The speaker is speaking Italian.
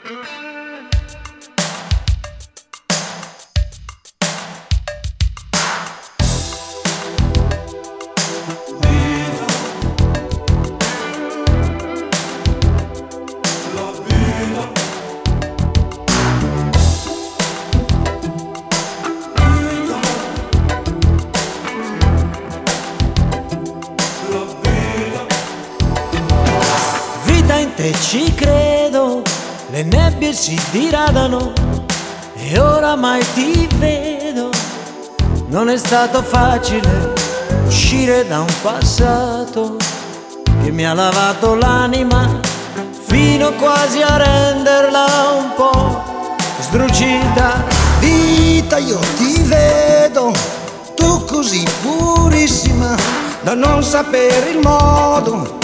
E ci credo, le nebbie si diradano e oramai ti vedo. Non è stato facile uscire da un passato che mi ha lavato l'anima fino quasi a renderla un po' sdrucita. Vita, io ti vedo, tu così purissima da non sapere il modo